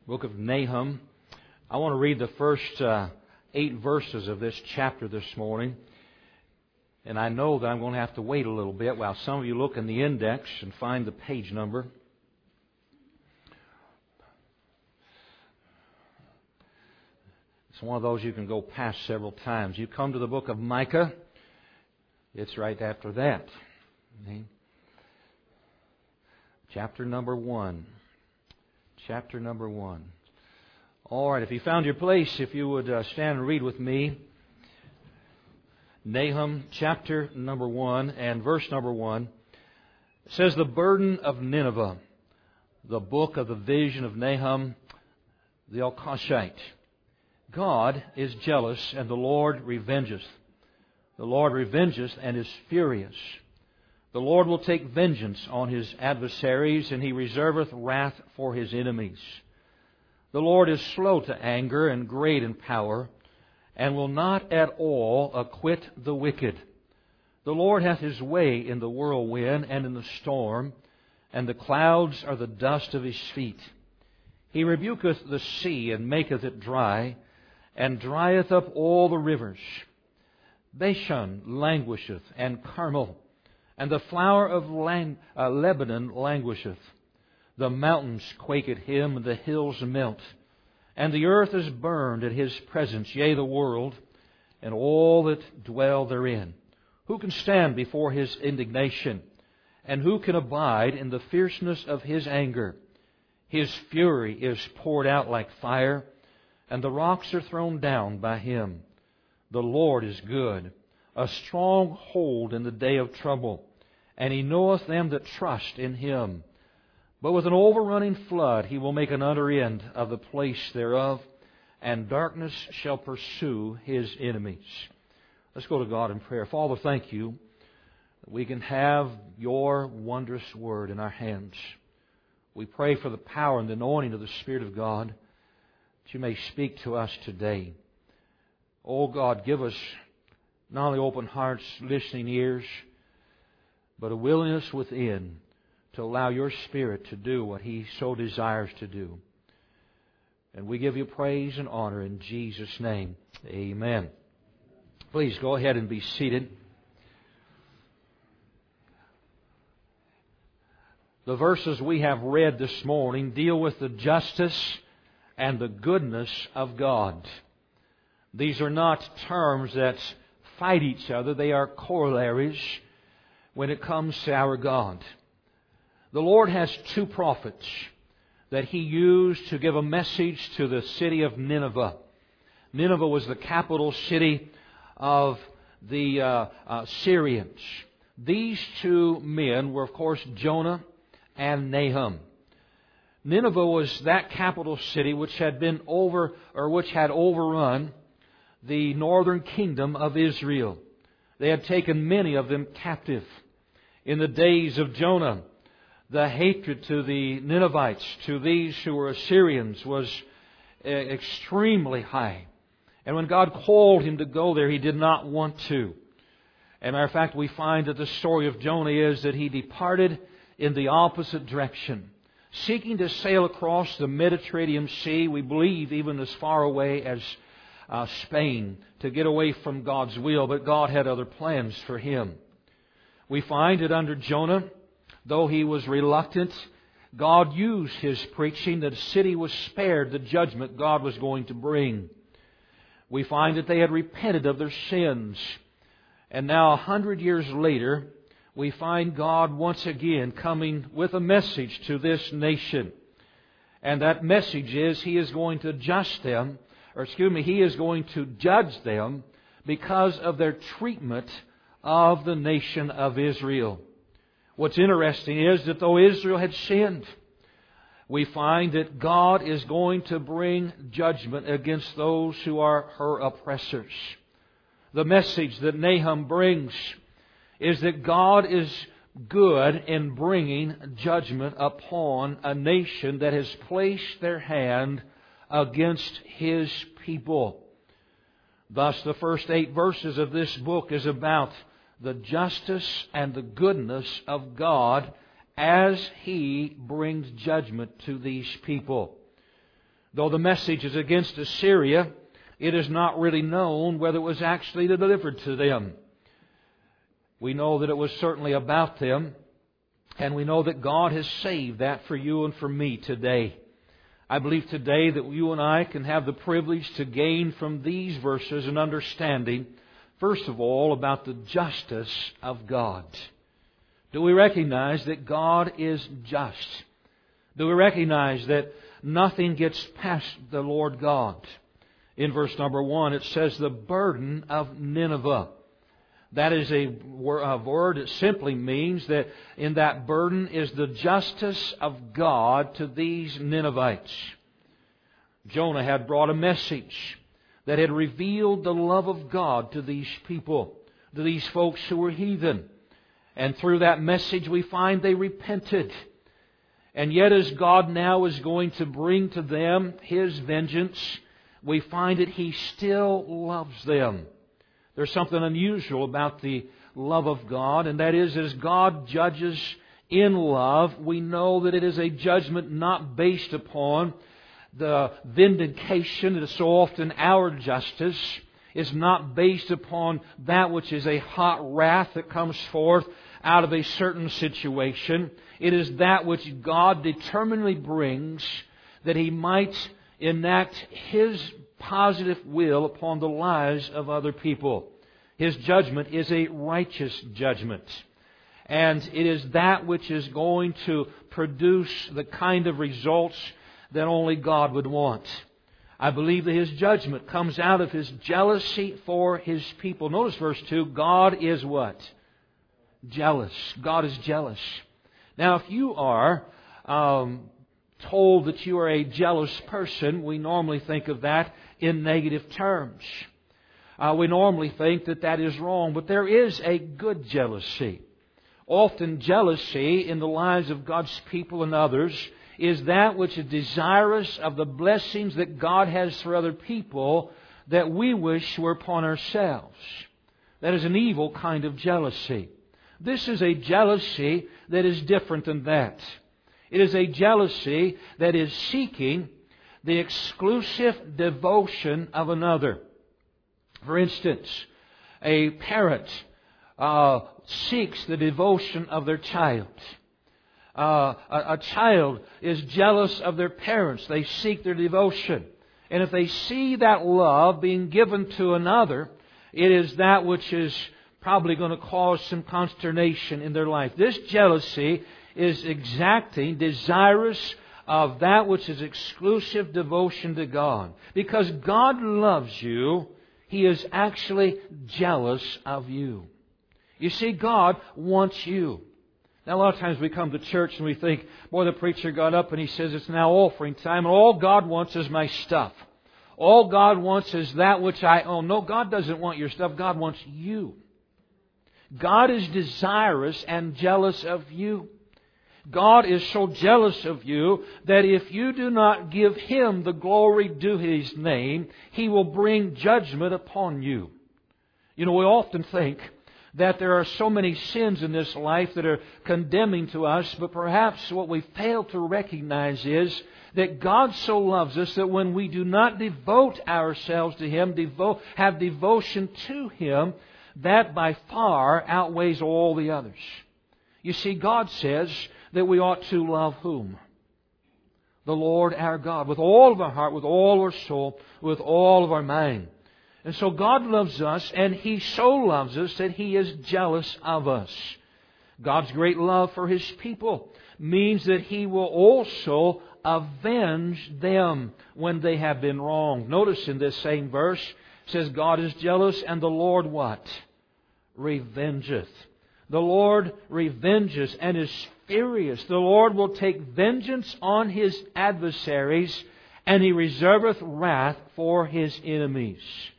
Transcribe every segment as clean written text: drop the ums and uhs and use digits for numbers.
Book of Nahum. I want to read the first 8 verses of this chapter this morning. And I know that I'm going to have to wait a little bit while some of you look in the index and find the page number. It's one of those you can go past several times. You come to the book of Micah, it's right after that. Okay. Chapter number 1. Chapter number 1. All right, if you found your place, if you would stand and read with me. Nahum chapter number 1 and verse number 1. It says, the burden of Nineveh, the book of the vision of Nahum the Elkoshite. God is jealous, and the Lord revengeth. The Lord revengeth and is furious. The Lord will take vengeance on His adversaries, and He reserveth wrath for His enemies. The Lord is slow to anger and great in power, and will not at all acquit the wicked. The Lord hath His way in the whirlwind and in the storm, and the clouds are the dust of His feet. He rebuketh the sea, and maketh it dry, and drieth up all the rivers. Bashan languisheth, and Carmel, and the flower of Lebanon languisheth. The mountains quake at Him, and the hills melt. And the earth is burned at His presence, yea, the world, and all that dwell therein. Who can stand before His indignation? And who can abide in the fierceness of His anger? His fury is poured out like fire, and the rocks are thrown down by Him. The Lord is good, a strong hold in the day of trouble, and He knoweth them that trust in Him. But with an overrunning flood He will make an utter end of the place thereof, and darkness shall pursue His enemies. Let's go to God in prayer. Father, thank You that we can have Your wondrous Word in our hands. We pray for the power and the anointing of the Spirit of God, that You may speak to us today. Oh God, give us not only open hearts, listening ears, but a willingness within to allow Your Spirit to do what He so desires to do. And we give You praise and honor in Jesus' name. Amen. Please go ahead and be seated. The verses we have read this morning deal with the justice and the goodness of God. These are not terms that fight each other. They are corollaries when it comes to our God. The Lord has 2 prophets that He used to give a message to the city of Nineveh. Nineveh was the capital city of the Syrians. These 2 men were, of course, Jonah and Nahum. Nineveh was that capital city which had overrun the northern kingdom of Israel. They had taken many of them captive. In the days of Jonah, the hatred to the Ninevites, to these who were Assyrians, was extremely high. And when God called him to go there, he did not want to. As a matter of fact, we find that the story of Jonah is that he departed in the opposite direction, seeking to sail across the Mediterranean Sea, we believe even as far away as Spain, to get away from God's will. But God had other plans for him. We find that under Jonah, though he was reluctant, God used his preaching. The city was spared the judgment God was going to bring. We find that they had repented of their sins. And now 100 years later, we find God once again coming with a message to this nation. And that message is He is going to He is going to judge them because of their treatment of the nation of Israel. What's interesting is that though Israel had sinned, we find that God is going to bring judgment against those who are her oppressors. The message that Nahum brings is that God is good in bringing judgment upon a nation that has placed their hand against His people. Thus, the first 8 verses of this book is about the justice and the goodness of God as He brings judgment to these people. Though the message is against Assyria, it is not really known whether it was actually delivered to them. We know that it was certainly about them, and we know that God has saved that for you and for me today. I believe today that you and I can have the privilege to gain from these verses an understanding, first of all, about the justice of God. Do we recognize that God is just? Do we recognize that nothing gets past the Lord God? In verse number 1, it says, the burden of Nineveh. That is a word that simply means that in that burden is the justice of God to these Ninevites. Jonah had brought a message that had revealed the love of God to these people, to these folks who were heathen. And through that message we find they repented. And yet as God now is going to bring to them His vengeance, we find that He still loves them. There's something unusual about the love of God, and that is, as God judges in love, we know that it is a judgment not based upon the vindication that is so often our justice. It's not based upon that which is a hot wrath that comes forth out of a certain situation. It is that which God determinedly brings that He might enact His positive will upon the lives of other people. His judgment is a righteous judgment. And it is that which is going to produce the kind of results that only God would want. I believe that His judgment comes out of His jealousy for His people. Notice verse 2, God is what? Jealous. God is jealous. Now if you are told that you are a jealous person, we normally think of that in negative terms. We normally think that that is wrong, but there is a good jealousy. Often jealousy in the lives of God's people and others is that which is desirous of the blessings that God has for other people that we wish were upon ourselves. That is an evil kind of jealousy. This is a jealousy that is different than that. It is a jealousy that is seeking the exclusive devotion of another. For instance, a parent seeks the devotion of their child. A child is jealous of their parents. They seek their devotion. And if they see that love being given to another, it is that which is probably going to cause some consternation in their life. This jealousy is exacting, desirous of that which is exclusive devotion to God. Because God loves you, He is actually jealous of you. You see, God wants you. Now, a lot of times we come to church and we think, boy, the preacher got up and he says it's now offering time, and all God wants is my stuff. All God wants is that which I own. No, God doesn't want your stuff. God wants you. God is desirous and jealous of you. God is so jealous of you that if you do not give Him the glory due His name, He will bring judgment upon you. You know, we often think that there are so many sins in this life that are condemning to us, but perhaps what we fail to recognize is that God so loves us that when we do not devote ourselves to Him, have devotion to Him, that by far outweighs all the others. You see, God says that we ought to love whom? The Lord our God, with all of our heart, with all our soul, with all of our mind. And so God loves us, and He so loves us that He is jealous of us. God's great love for His people means that He will also avenge them when they have been wronged. Notice in this same verse, it says God is jealous, and the Lord what? Revengeth. The Lord revenges and is furious. The Lord will take vengeance on His adversaries, and He reserveth wrath for His enemies.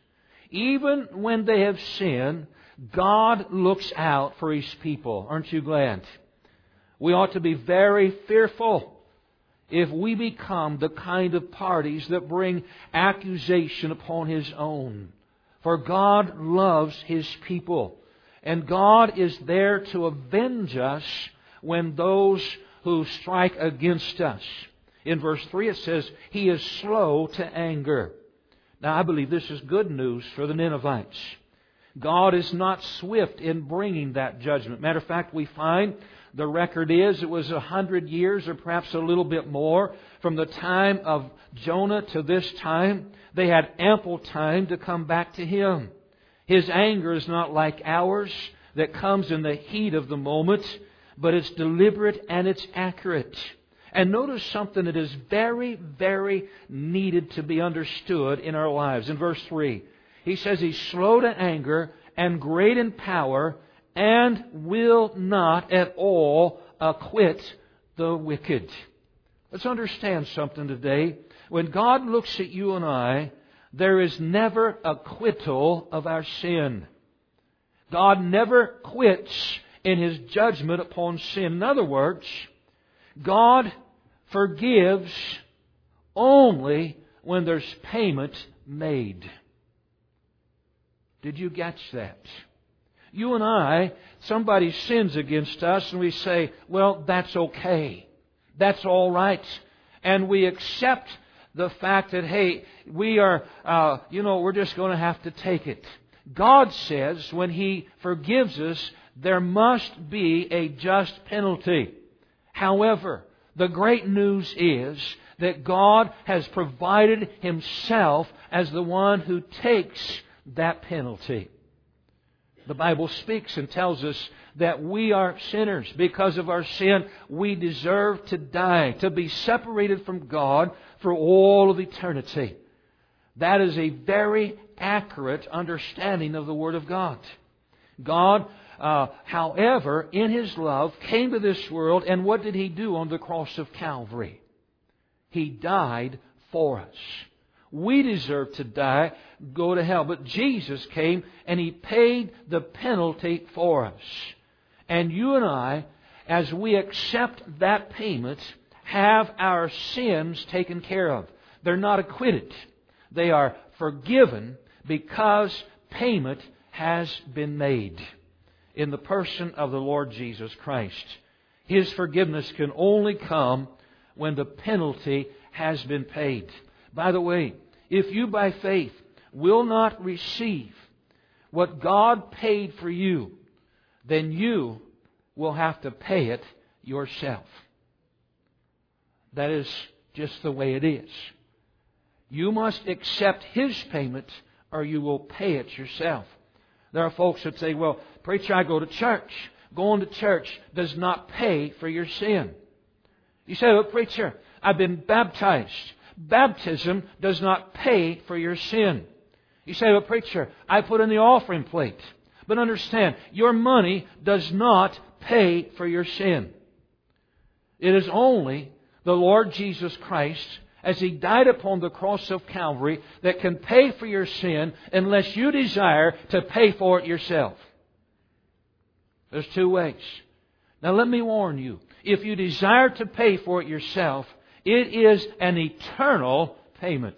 Even when they have sinned, God looks out for His people. Aren't you glad? We ought to be very fearful if we become the kind of parties that bring accusation upon His own. For God loves His people. And God is there to avenge us when those who strike against us. In verse 3 it says, He is slow to anger. Now I believe this is good news for the Ninevites. God is not swift in bringing that judgment. Matter of fact, we find the record is it was 100 years or perhaps a little bit more from the time of Jonah to this time. They had ample time to come back to Him. His anger is not like ours that comes in the heat of the moment, but it's deliberate and it's accurate. And notice something that is very, very needed to be understood in our lives. In verse 3, He says He's slow to anger and great in power and will not at all acquit the wicked. Let's understand something today. When God looks at you and I, there is never acquittal of our sin. God never quits in His judgment upon sin. In other words, God forgives only when there's payment made. Did you catch that? You and I, somebody sins against us and we say, well, that's okay. That's all right. And we accept the fact that, hey, we are, we're just going to have to take it. God says when He forgives us, there must be a just penalty. However, the great news is that God has provided Himself as the one who takes that penalty. The Bible speaks and tells us that we are sinners. Because of our sin, we deserve to die, to be separated from God for all of eternity. That is a very accurate understanding of the Word of God. God, however, in His love, came to this world, and what did He do on the cross of Calvary? He died for us. We deserve to die, go to hell. But Jesus came and He paid the penalty for us. And you and I, as we accept that payment, have our sins taken care of. They're not acquitted. They are forgiven because payment has been made in the person of the Lord Jesus Christ. His forgiveness can only come when the penalty has been paid. By the way, if you by faith will not receive what God paid for you, then you will have to pay it yourself. That is just the way it is. You must accept His payment or you will pay it yourself. There are folks that say, well, preacher, I go to church. Going to church does not pay for your sin. You say, well, preacher, I've been baptized. Baptism does not pay for your sin. You say, well, preacher, I put in the offering plate. But understand, your money does not pay for your sin. It is only the Lord Jesus Christ, as He died upon the cross of Calvary, that can pay for your sin unless you desire to pay for it yourself. There's two ways. Now let me warn you, if you desire to pay for it yourself, it is an eternal payment.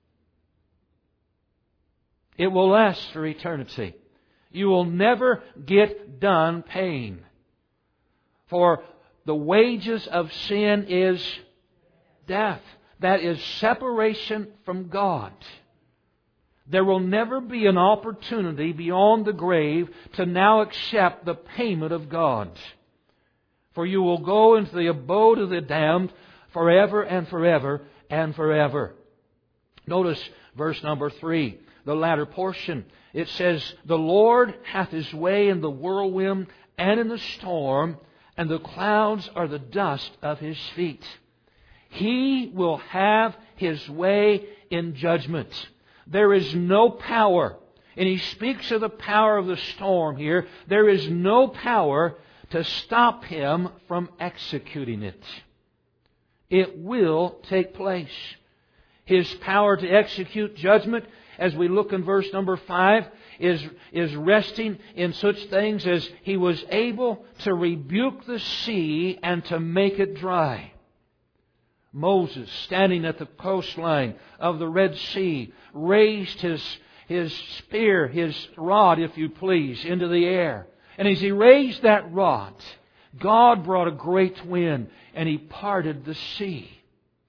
It will last for eternity. You will never get done paying. For the wages of sin is death. That is separation from God. There will never be an opportunity beyond the grave to now accept the payment of God. For you will go into the abode of the damned forever and forever and forever. Notice verse number 3, the latter portion. It says, the Lord hath His way in the whirlwind and in the storm, and the clouds are the dust of His feet. He will have His way in judgment. There is no power, and He speaks of the power of the storm here. There is no power to stop Him from executing it. It will take place. His power to execute judgment, as we look in verse number 5, is resting in such things as He was able to rebuke the sea and to make it dry. Moses, standing at the coastline of the Red Sea, raised his spear, his rod, if you please, into the air. And as he raised that rod, God brought a great wind and He parted the sea.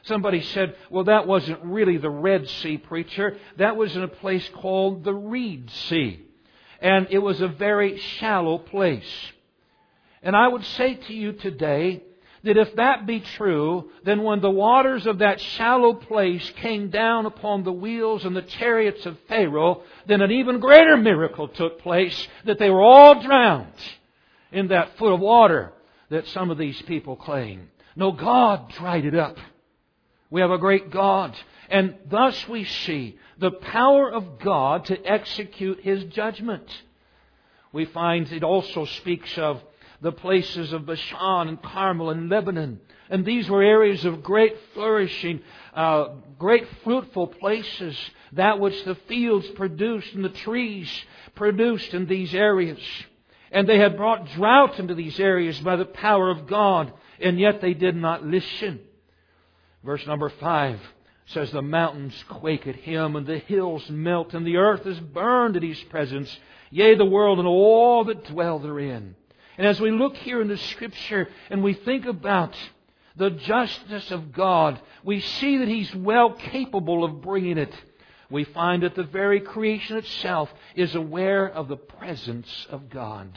Somebody said, well, that wasn't really the Red Sea, preacher. That was in a place called the Reed Sea. And it was a very shallow place. And I would say to you today that if that be true, then when the waters of that shallow place came down upon the wheels and the chariots of Pharaoh, then an even greater miracle took place, that they were all drowned in that foot of water that some of these people claim. No, God dried it up. We have a great God. And thus we see the power of God to execute His judgment. We find it also speaks of the places of Bashan and Carmel and Lebanon. And these were areas of great flourishing, great fruitful places, that which the fields produced and the trees produced in these areas. And they had brought drought into these areas by the power of God, and yet they did not listen. Verse number 5 says, the mountains quake at Him, and the hills melt, and the earth is burned at His presence, yea, the world and all that dwell therein. And as we look here in the Scripture and we think about the justice of God, we see that He's well capable of bringing it. We find that the very creation itself is aware of the presence of God.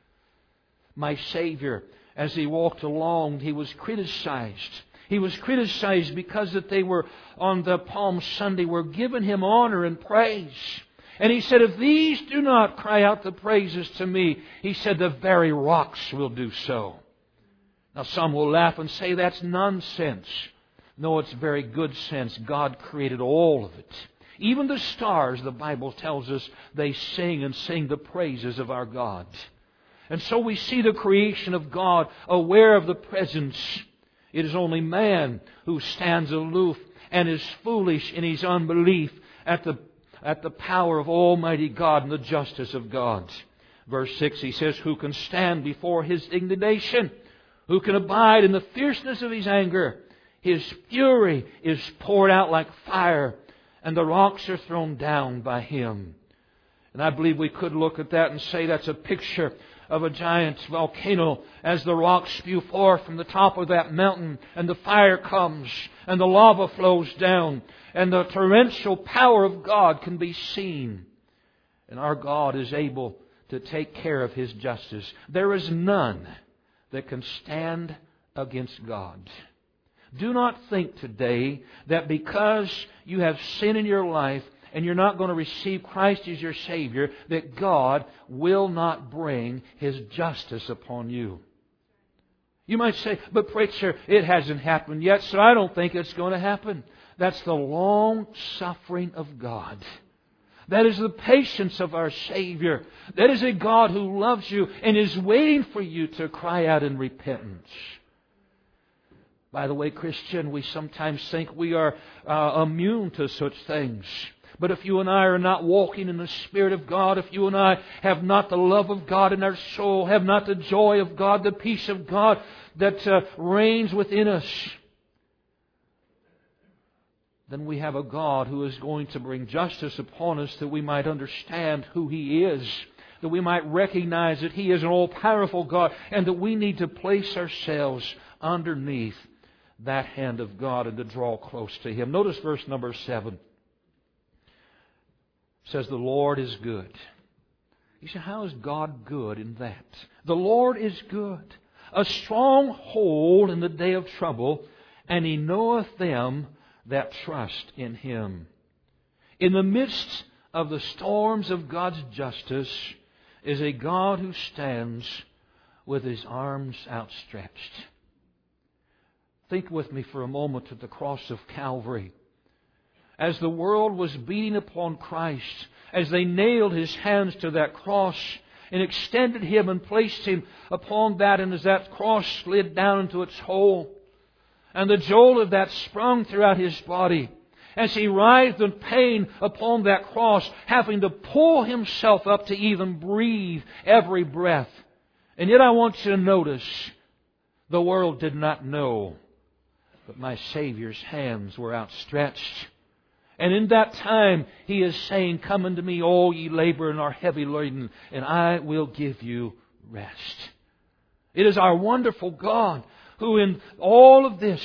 My Savior, as He walked along, He was criticized. He was criticized because that they were, on the Palm Sunday, were giving Him honor and praise. And He said, if these do not cry out the praises to me, He said, the very rocks will do so. Now some will laugh and say that's nonsense. No, it's very good sense. God created all of it. Even the stars, the Bible tells us, they sing and sing the praises of our God. And so we see the creation of God aware of the presence. It is only man who stands aloof and is foolish in his unbelief at the power of Almighty God and the justice of God. Verse 6, he says, who can stand before His indignation? Who can abide in the fierceness of His anger? His fury is poured out like fire, and the rocks are thrown down by Him. And I believe we could look at that and say that's a picture of a giant volcano as the rocks spew forth from the top of that mountain, and the fire comes and the lava flows down, and the torrential power of God can be seen. And our God is able to take care of His justice. There is none that can stand against God. Do not think today that because you have sin in your life and you're not going to receive Christ as your Savior, that God will not bring His justice upon you. You might say, but preacher, it hasn't happened yet, so I don't think it's going to happen. That's the long suffering of God. That is the patience of our Savior. That is a God who loves you and is waiting for you to cry out in repentance. By the way, Christian, we sometimes think we are immune to such things. But if you and I are not walking in the Spirit of God, if you and I have not the love of God in our soul, have not the joy of God, the peace of God that reigns within us, then we have a God who is going to bring justice upon us, that we might understand who He is, that we might recognize that He is an all-powerful God, and that we need to place ourselves underneath that hand of God and to draw close to Him. Notice verse number 7. It says, the Lord is good. You say, how is God good in that? The Lord is good, a stronghold in the day of trouble, and He knoweth them that trust in Him. In the midst of the storms of God's justice is a God who stands with His arms outstretched. Think with me for a moment at the cross of Calvary. As the world was beating upon Christ, as they nailed His hands to that cross and extended Him and placed Him upon that, and as that cross slid down into its hole, and the jolt of that sprung throughout His body, as He writhed in pain upon that cross, having to pull Himself up to even breathe every breath. And yet I want you to notice, the world did not know, but my Savior's hands were outstretched. And in that time, He is saying, come unto me, all ye labor and are heavy laden, and I will give you rest. It is our wonderful God who in all of this,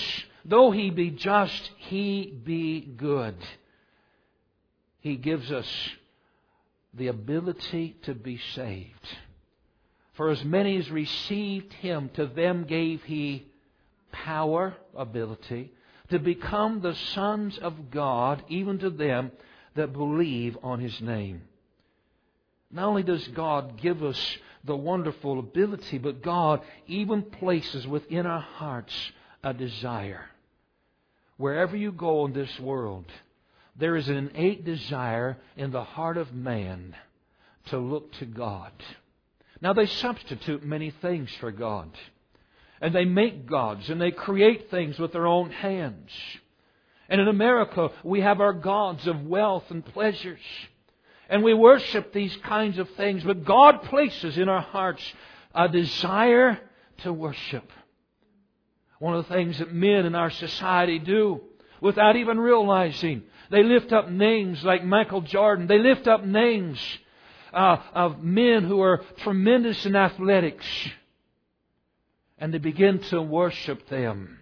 Though He be just, He be good. He gives us the ability to be saved. For as many as received Him, to them gave He power, ability, to become the sons of God, even to them that believe on His name. Not only does God give us the wonderful ability, but God even places within our hearts a desire. Wherever you go in this world, there is an innate desire in the heart of man to look to God. Now they substitute many things for God. And they make gods and they create things with their own hands. And in America we have our gods of wealth and pleasures. And we worship these kinds of things. But God places in our hearts a desire to worship. One of the things that men in our society do without even realizing, they lift up names like Michael Jordan. They lift up names of men who are tremendous in athletics. And they begin to worship them.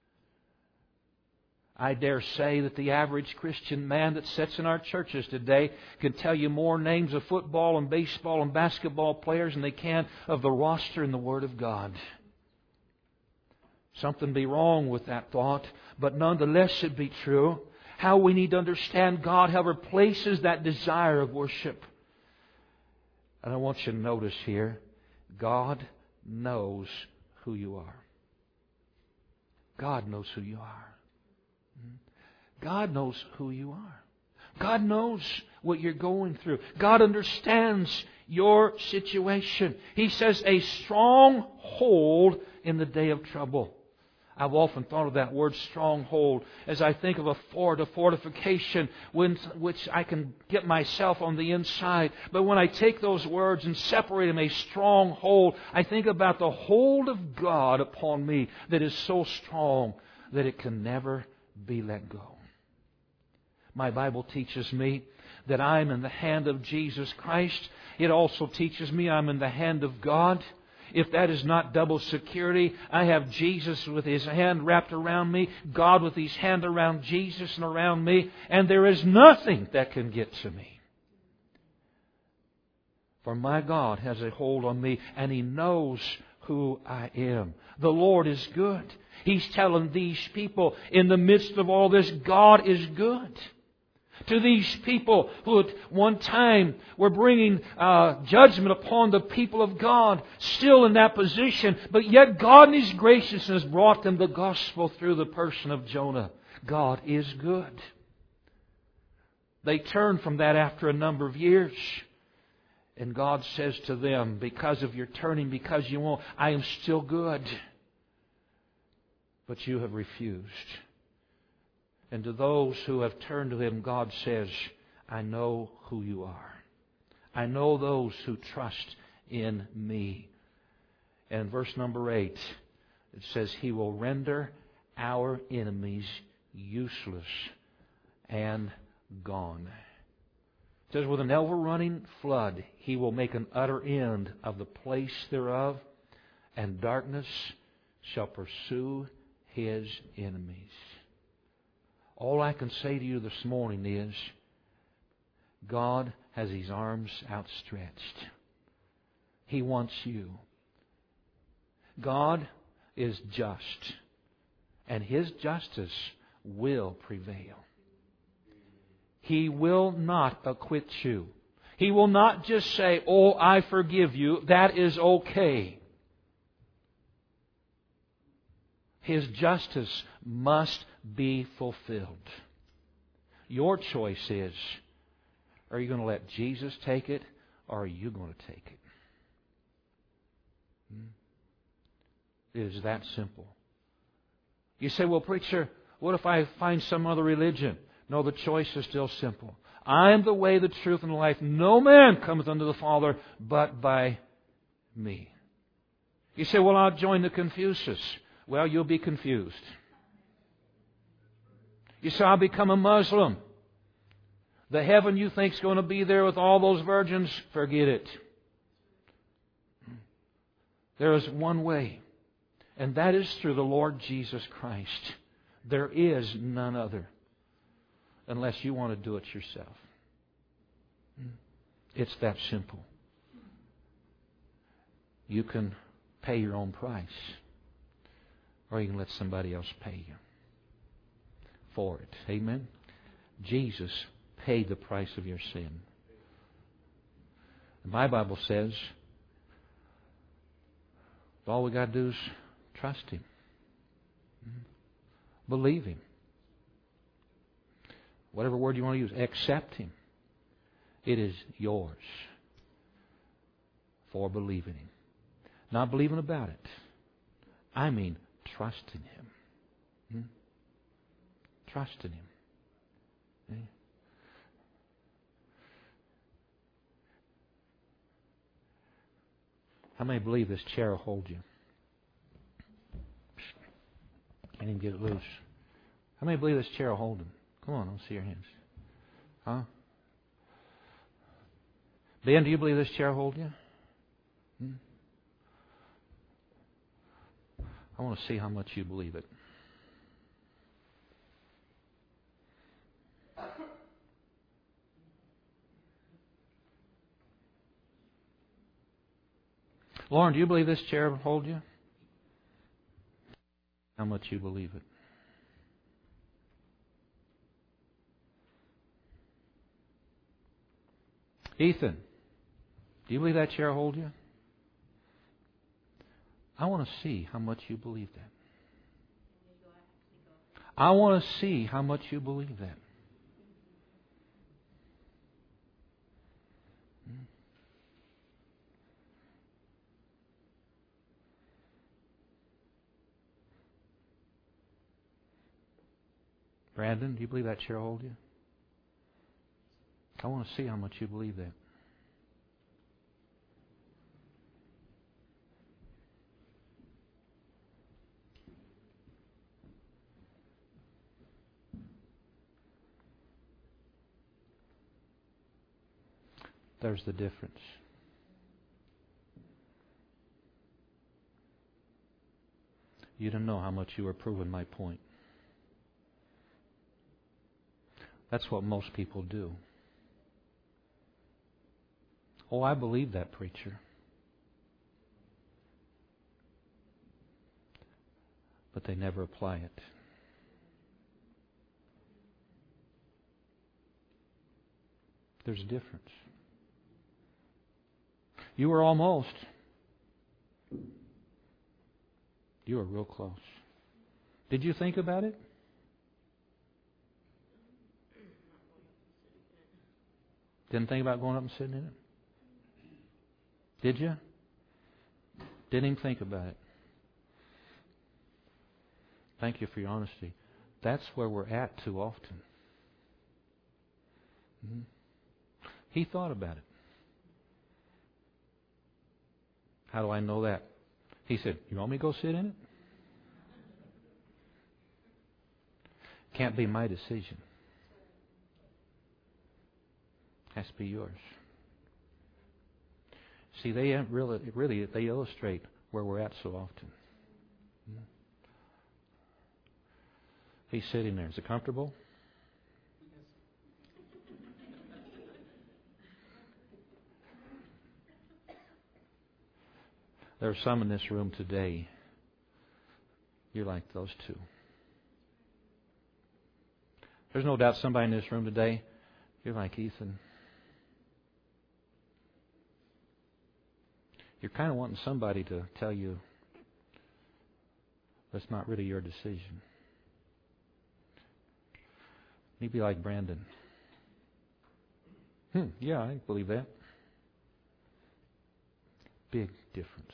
I dare say that the average Christian man that sits in our churches today can tell you more names of football and baseball and basketball players than they can of the roster in the Word of God. Something be wrong with that thought, but nonetheless it be true. How we need to understand God, however, places that desire of worship. And I want you to notice here, God knows who you are. God knows who you are. God knows who you are. God knows what you're going through. God understands your situation. He says a strong hold in the day of trouble. I've often thought of that word stronghold as I think of a fort, a fortification, which I can get myself on the inside. But when I take those words and separate them, a stronghold, I think about the hold of God upon me that is so strong that it can never be let go. My Bible teaches me that I'm in the hand of Jesus Christ. It also teaches me I'm in the hand of God. If that is not double security, I have Jesus with His hand wrapped around me, God with His hand around Jesus and around me, and there is nothing that can get to me. For my God has a hold on me, and He knows who I am. The Lord is good. He's telling these people in the midst of all this, God is good. To these people who at one time were bringing judgment upon the people of God, still in that position, but yet God in His graciousness brought them the gospel through the person of Jonah. God is good. They turned from that after a number of years. And God says to them, because of your turning, because you won't, I am still good. But you have refused. And to those who have turned to Him, God says, I know who you are. I know those who trust in me. And verse number 8, it says, He will render our enemies useless and gone. It says, with an ever-running flood, He will make an utter end of the place thereof, and darkness shall pursue His enemies. All I can say to you this morning is, God has His arms outstretched. He wants you. God is just, and His justice will prevail. He will not acquit you. He will not just say, oh, I forgive you. That is okay. His justice must be fulfilled. Your choice is, are you going to let Jesus take it, or are you going to take it? It is that simple. You say, well, preacher, what if I find some other religion? No, the choice is still simple. I am the way, the truth, and the life. No man cometh unto the Father but by me. You say, well, I'll join the Confucius. Well, you'll be confused. You say, I'll become a Muslim. The heaven you think is going to be there with all those virgins, forget it. There is one way, and that is through the Lord Jesus Christ. There is none other, unless you want to do it yourself. It's that simple. You can pay your own price, or you can let somebody else pay you for it. Amen? Jesus paid the price of your sin. My Bible says all we got to do is trust Him. Believe Him. Whatever word you want to use, accept Him. It is yours for believing Him. Not believing about it. I mean trusting Him. Trusting Him. How many believe this chair will hold you? Can't even get it loose. How many believe this chair will hold them? Come on, I'll see your hands. Huh? Ben, do you believe this chair will hold you? I want to see how much you believe it. Lauren, do you believe this chair will hold you? How much you believe it. Ethan, do you believe that chair will hold you? I want to see how much you believe that. I want to see how much you believe that. Brandon, do you believe that chair will hold you? I want to see how much you believe that. There's the difference. You don't know how much you are proving my point. That's what most people do. Oh, I believe that, preacher. But they never apply it. There's a difference. You were almost. You were real close. Did you think about it? Didn't think about going up and sitting in it? Did you? Didn't even think about it. Thank you for your honesty. That's where we're at too often. He thought about it. How do I know that? He said, "You want me to go sit in it?" Can't be my decision. Has to be yours. See, they really they illustrate where we're at so often. He's sitting there. Is it comfortable? There are some in this room today. You're like those two. There's no doubt somebody in this room today, you're like Ethan. You're kind of wanting somebody to tell you that's not really your decision. You'd be like Brandon. Yeah, I believe that. Big difference.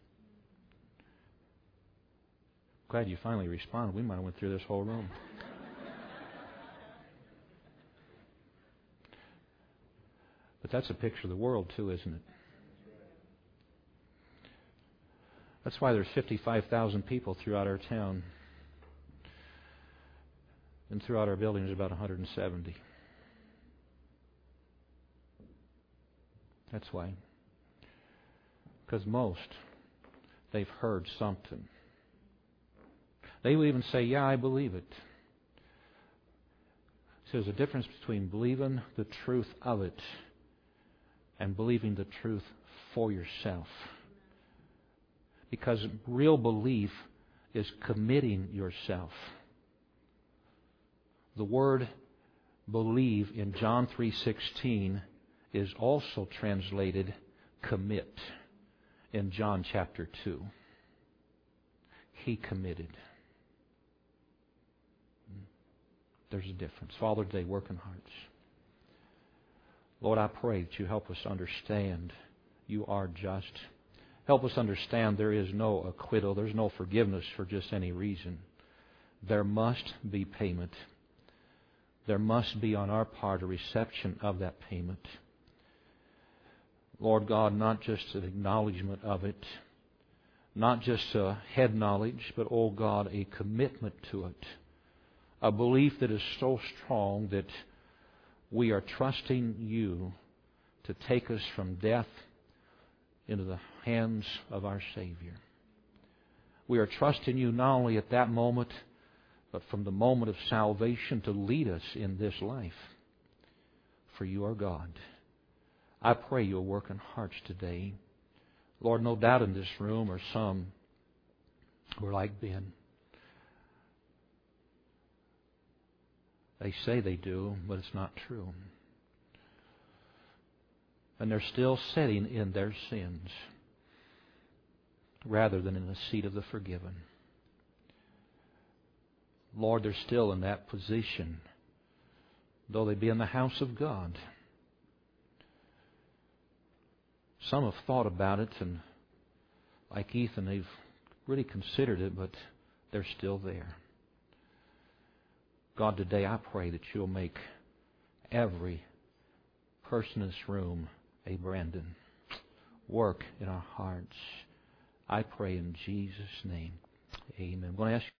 Glad you finally responded. We might have went through this whole room. But that's a picture of the world too, isn't it? That's why there's 55,000 people throughout our town. And throughout our building there's about 170. That's why. Because most, they've heard something. They will even say, yeah, I believe it. So there's a difference between believing the truth of it and believing the truth for yourself. Because real belief is committing yourself. The word believe in John 3:16 is also translated commit in John chapter 2. He committed. There's a difference. Father, today work in hearts. Lord, I pray that you help us understand you are just. Help us understand there is no acquittal, there's no forgiveness for just any reason. There must be payment. There must be on our part a reception of that payment. Lord God, not just an acknowledgement of it, not just a head knowledge, but, oh God, a commitment to it. A belief that is so strong that we are trusting you to take us from death into the hands of our Savior. We are trusting you not only at that moment, but from the moment of salvation to lead us in this life. For you are God. I pray you'll work in hearts today. Lord, no doubt in this room are some who are like Ben. They say they do, but it's not true. And they're still sitting in their sins rather than in the seat of the forgiven. Lord, they're still in that position, though they be in the house of God. Some have thought about it, and like Ethan, they've really considered it, but they're still there. God, today I pray that you'll make every person in this room a Brandon. Work in our hearts. I pray in Jesus' name. Amen. I'm going to ask you